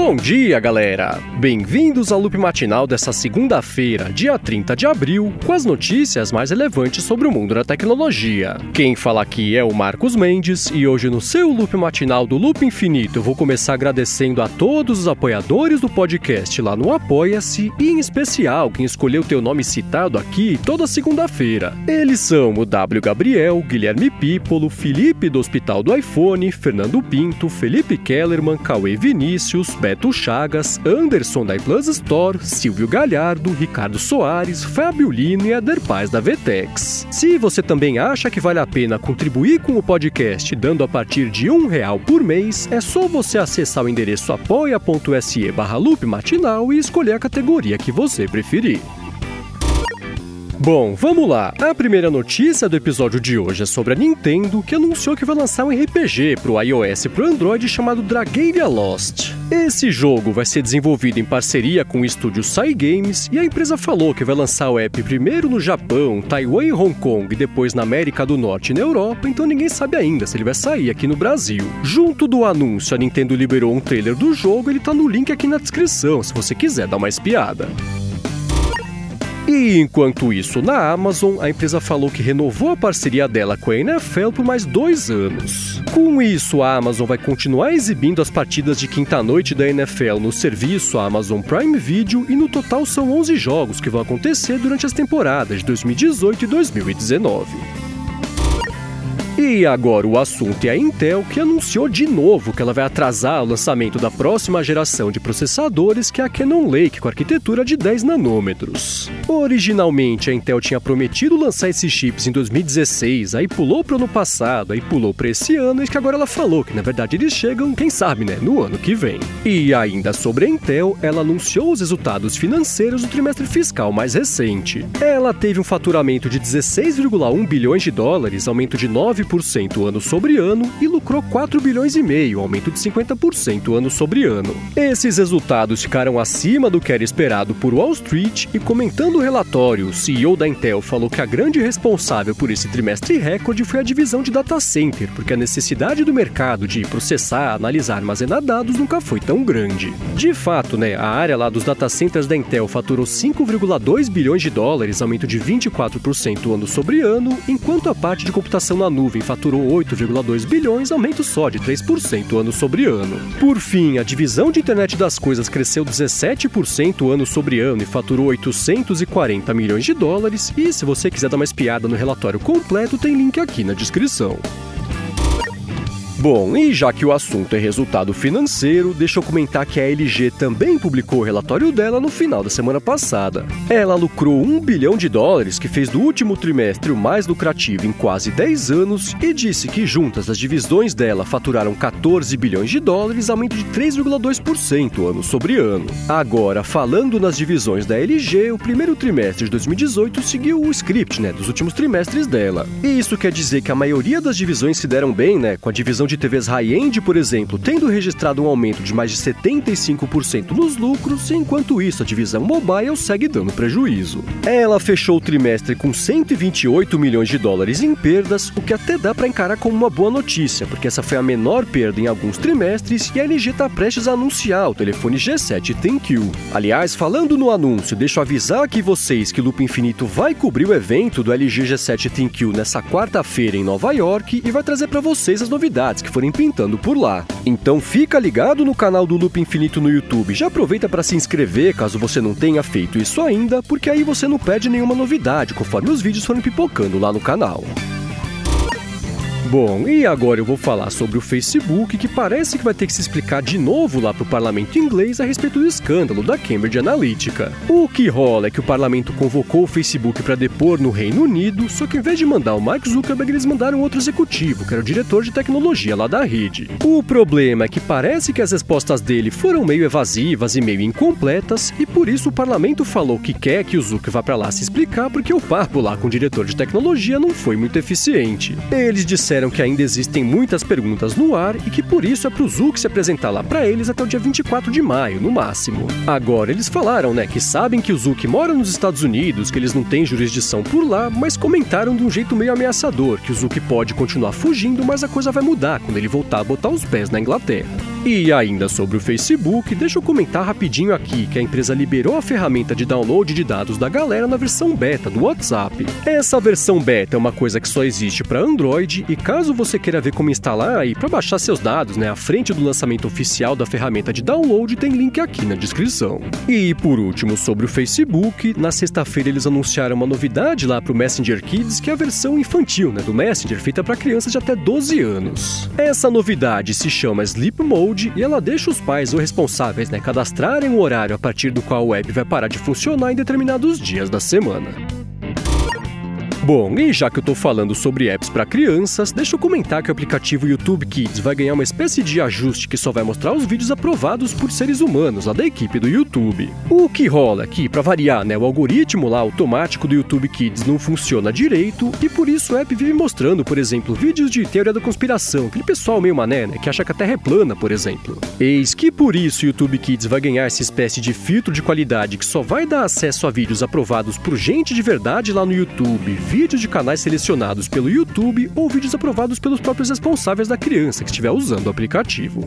Bom dia, galera! Bem-vindos ao Loop Matinal dessa segunda-feira, dia 30 de abril, com as notícias mais relevantes sobre o mundo da tecnologia. Quem fala aqui é o Marcos Mendes e hoje no seu Loop Matinal do Loop Infinito eu vou começar agradecendo a todos os apoiadores do podcast lá no Apoia-se e em especial quem escolheu ter o nome citado aqui toda segunda-feira. Eles são o W. Gabriel, Guilherme Pípolo, Felipe do Hospital do iPhone, Fernando Pinto, Felipe Kellerman, Cauê Vinícius, Beto Chagas, Anderson da iPlus Store, Silvio Galhardo, Ricardo Soares, Fábio Lino e Eder Paz da Vetex. Se você também acha que vale a pena contribuir com o podcast dando a partir de R$1 por mês, é só você acessar o endereço apoia.se/loopmatinal e escolher a categoria que você preferir. Bom, vamos lá. A primeira notícia do episódio de hoje é sobre a Nintendo, que anunciou que vai lançar um RPG para o iOS e para o Android chamado Dragalia Lost. Esse jogo vai ser desenvolvido em parceria com o estúdio Cygames e a empresa falou que vai lançar o app primeiro no Japão, Taiwan e Hong Kong e depois na América do Norte e na Europa, então ninguém sabe ainda se ele vai sair aqui no Brasil. Junto do anúncio, a Nintendo liberou um trailer do jogo, ele tá no link aqui na descrição, se você quiser dar uma espiada. E enquanto isso, na Amazon, a empresa falou que renovou a parceria dela com a NFL por mais 2 anos. Com isso, a Amazon vai continuar exibindo as partidas de quinta-noite da NFL no serviço Amazon Prime Video e no total são 11 jogos que vão acontecer durante as temporadas de 2018 e 2019. E agora o assunto é a Intel, que anunciou de novo que ela vai atrasar o lançamento da próxima geração de processadores, que é a Cannon Lake, com arquitetura de 10 nanômetros. Originalmente, a Intel tinha prometido lançar esses chips em 2016, aí pulou para o ano passado, aí pulou para esse ano, e que agora ela falou que, na verdade, eles chegam, quem sabe, no ano que vem. E ainda sobre a Intel, ela anunciou os resultados financeiros do trimestre fiscal mais recente. Ela teve um faturamento de 16,1 bilhões de dólares, aumento de 9% ano sobre ano, e lucrou 4 bilhões e meio, aumento de 50% ano sobre ano. Esses resultados ficaram acima do que era esperado por Wall Street e, comentando o relatório, o CEO da Intel falou que a grande responsável por esse trimestre recorde foi a divisão de data center, porque a necessidade do mercado de processar, analisar, armazenar dados nunca foi tão grande. De fato, a área lá dos data centers da Intel faturou 5,2 bilhões de dólares, aumento de 24% ano sobre ano, enquanto a parte de computação na nuvem faturou 8,2 bilhões, aumento só de 3% ano sobre ano. Por fim, a divisão de internet das coisas cresceu 17% ano sobre ano e faturou 840 milhões de dólares, e se você quiser dar uma espiada no relatório completo, tem link aqui na descrição. Bom, e já que o assunto é resultado financeiro, deixa eu comentar que a LG também publicou o relatório dela no final da semana passada. Ela lucrou 1 bilhão de dólares, que fez do último trimestre o mais lucrativo em quase 10 anos, e disse que juntas as divisões dela faturaram 14 bilhões de dólares, aumento de 3,2% ano sobre ano. Agora, falando nas divisões da LG, o primeiro trimestre de 2018 seguiu o script, dos últimos trimestres dela. E isso quer dizer que a maioria das divisões se deram bem, com a divisão de TVs high-end, por exemplo, tendo registrado um aumento de mais de 75% nos lucros, enquanto isso a divisão mobile segue dando prejuízo. Ela fechou o trimestre com 128 milhões de dólares em perdas, o que até dá para encarar como uma boa notícia, porque essa foi a menor perda em alguns trimestres e a LG está prestes a anunciar o telefone G7 ThinQ. Aliás, falando no anúncio, deixa eu avisar aqui vocês que o Loop Infinito vai cobrir o evento do LG G7 ThinQ nessa quarta-feira em Nova York e vai trazer para vocês as novidades que forem pintando por lá. Então fica ligado no canal do Loop Infinito no YouTube, já aproveita para se inscrever caso você não tenha feito isso ainda, porque aí você não perde nenhuma novidade conforme os vídeos forem pipocando lá no canal. Bom, e agora eu vou falar sobre o Facebook, que parece que vai ter que se explicar de novo lá para o parlamento inglês a respeito do escândalo da Cambridge Analytica. O que rola é que o parlamento convocou o Facebook para depor no Reino Unido, só que em vez de mandar o Mark Zuckerberg, eles mandaram outro executivo, que era o diretor de tecnologia lá da rede. O problema é que parece que as respostas dele foram meio evasivas e meio incompletas, e por isso o parlamento falou que quer que o Zuck vá para lá se explicar, porque o papo lá com o diretor de tecnologia não foi muito eficiente. Eles disseram que ainda existem muitas perguntas no ar e que por isso é pro Zuck se apresentar lá para eles até o dia 24 de maio, no máximo. Agora, eles falaram, que sabem que o Zuck mora nos Estados Unidos, que eles não têm jurisdição por lá, mas comentaram de um jeito meio ameaçador, que o Zuck pode continuar fugindo, mas a coisa vai mudar quando ele voltar a botar os pés na Inglaterra. E ainda sobre o Facebook, deixa eu comentar rapidinho aqui que a empresa liberou a ferramenta de download de dados da galera na versão beta do WhatsApp. Essa versão beta é uma coisa que só existe para Android e caso você queira ver como instalar aí para baixar seus dados, à frente do lançamento oficial da ferramenta de download tem link aqui na descrição. E por último, sobre o Facebook, na sexta-feira eles anunciaram uma novidade lá para o Messenger Kids, que é a versão infantil, do Messenger, feita para crianças de até 12 anos. Essa novidade se chama Sleep Mode e ela deixa os pais ou responsáveis cadastrarem o horário a partir do qual o app vai parar de funcionar em determinados dias da semana. Bom, e já que eu tô falando sobre apps para crianças, deixa eu comentar que o aplicativo YouTube Kids vai ganhar uma espécie de ajuste que só vai mostrar os vídeos aprovados por seres humanos lá da equipe do YouTube. O que rola aqui, para variar, o algoritmo lá automático do YouTube Kids não funciona direito e por isso o app vive mostrando, por exemplo, vídeos de teoria da conspiração, aquele pessoal meio mané, que acha que a Terra é plana, por exemplo. Eis que por isso o YouTube Kids vai ganhar essa espécie de filtro de qualidade que só vai dar acesso a vídeos aprovados por gente de verdade lá no YouTube, vídeos de canais selecionados pelo YouTube ou vídeos aprovados pelos próprios responsáveis da criança que estiver usando o aplicativo.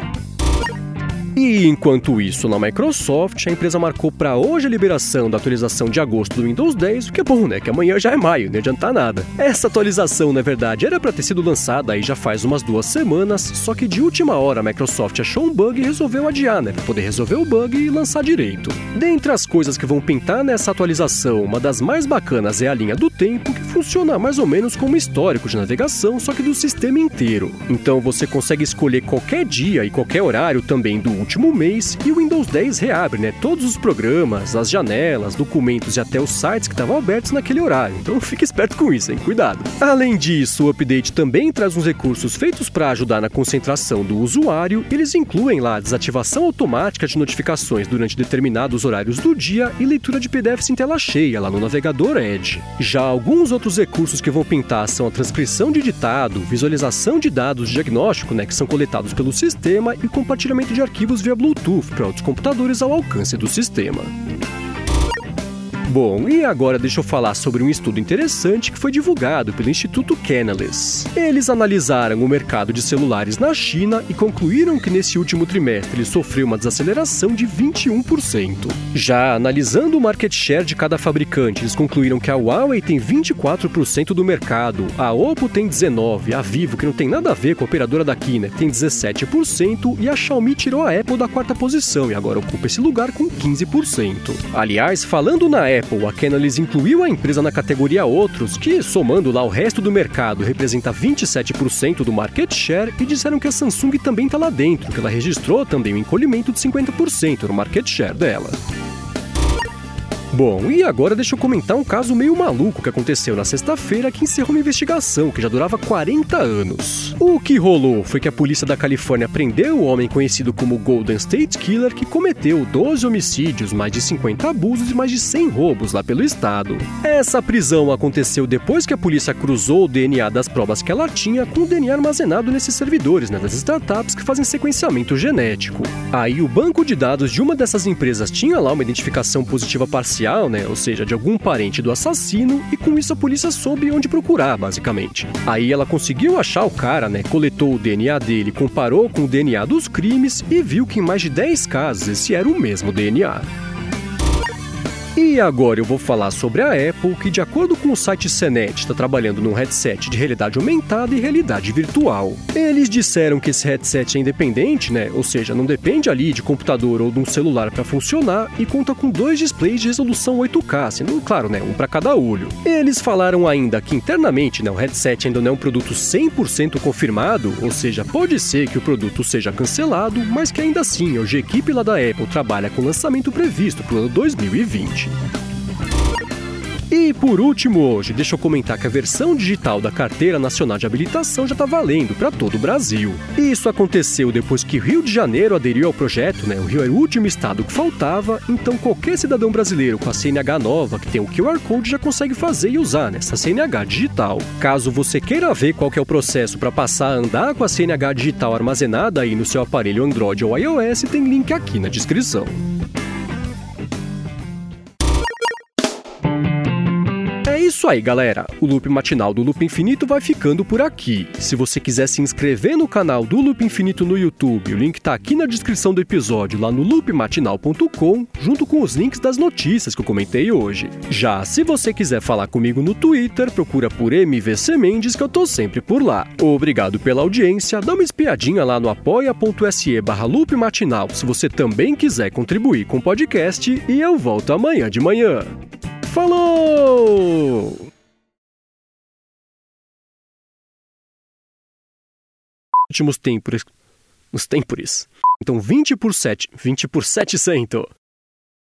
E enquanto isso, na Microsoft, a empresa marcou para hoje a liberação da atualização de agosto do Windows 10, o que é bom, que amanhã já é maio, não adianta nada. Essa atualização, na verdade, era para ter sido lançada aí já faz umas 2 semanas, só que de última hora a Microsoft achou um bug e resolveu adiar, para poder resolver o bug e lançar direito. Dentre as coisas que vão pintar nessa atualização, uma das mais bacanas é a linha do tempo, que funciona mais ou menos como histórico de navegação, só que do sistema inteiro. Então você consegue escolher qualquer dia e qualquer horário também do último mês e o Windows 10 reabre, todos os programas, as janelas, documentos e até os sites que estavam abertos naquele horário. Então fique esperto com isso, cuidado. Além disso, o update também traz uns recursos feitos para ajudar na concentração do usuário. Eles incluem lá a desativação automática de notificações durante determinados horários do dia e leitura de PDFs em tela cheia lá no navegador Edge. Já alguns outros recursos que vão pintar são a transcrição de ditado, visualização de dados de diagnóstico, que são coletados pelo sistema e compartilhamento de arquivos via Bluetooth para outros computadores ao alcance do sistema. Bom, e agora deixa eu falar sobre um estudo interessante que foi divulgado pelo Instituto Canalys. Eles analisaram o mercado de celulares na China e concluíram que nesse último trimestre ele sofreu uma desaceleração de 21%. Já analisando o market share de cada fabricante, eles concluíram que a Huawei tem 24% do mercado, a Oppo tem 19%, a Vivo, que não tem nada a ver com a operadora da China, tem 17% e a Xiaomi tirou a Apple da 4ª posição e agora ocupa esse lugar com 15%. Aliás, falando na Apple, a Canalys incluiu a empresa na categoria Outros, que, somando lá o resto do mercado, representa 27% do market share, e disseram que a Samsung também está lá dentro, que ela registrou também um encolhimento de 50% no market share dela. Bom, e agora deixa eu comentar um caso meio maluco que aconteceu na sexta-feira que encerrou uma investigação que já durava 40 anos. O que rolou foi que a polícia da Califórnia prendeu o homem conhecido como Golden State Killer, que cometeu 12 homicídios, mais de 50 abusos e mais de 100 roubos lá pelo estado. Essa prisão aconteceu depois que a polícia cruzou o DNA das provas que ela tinha com o DNA armazenado nesses servidores, das startups que fazem sequenciamento genético. Aí o banco de dados de uma dessas empresas tinha lá uma identificação positiva parcial, ou seja, de algum parente do assassino, e com isso a polícia soube onde procurar, basicamente. Aí ela conseguiu achar o cara, coletou o DNA dele, comparou com o DNA dos crimes e viu que em mais de 10 casos esse era o mesmo DNA. E agora eu vou falar sobre a Apple, que de acordo com o site CNET está trabalhando num headset de realidade aumentada e realidade virtual. Eles disseram que esse headset é independente, ou seja, não depende ali de computador ou de um celular para funcionar e conta com 2 displays de resolução 8K, sendo, claro, um para cada olho. Eles falaram ainda que internamente, o headset ainda não é um produto 100% confirmado, ou seja, pode ser que o produto seja cancelado, mas que ainda assim a equipe lá da Apple trabalha com o lançamento previsto para o ano 2020. E por último hoje, deixa eu comentar que a versão digital da Carteira Nacional de Habilitação já está valendo para todo o Brasil. Isso aconteceu depois que Rio de Janeiro aderiu ao projeto, o Rio era o último estado que faltava, então qualquer cidadão brasileiro com a CNH nova que tem o QR Code já consegue fazer e usar essa CNH digital. Caso você queira ver qual que é o processo para passar a andar com a CNH digital armazenada aí no seu aparelho Android ou iOS, tem link aqui na descrição. É isso aí, galera. O Loop Matinal do Loop Infinito vai ficando por aqui. Se você quiser se inscrever no canal do Loop Infinito no YouTube, o link tá aqui na descrição do episódio, lá no loopmatinal.com, junto com os links das notícias que eu comentei hoje. Já se você quiser falar comigo no Twitter, procura por MVC Mendes, que eu tô sempre por lá. Obrigado pela audiência, dá uma espiadinha lá no apoia.se/loopmatinal se você também quiser contribuir com o podcast, e eu volto amanhã de manhã. Falou! Últimos tempos. Os tempores. Então 20 por 7. 20 por 700.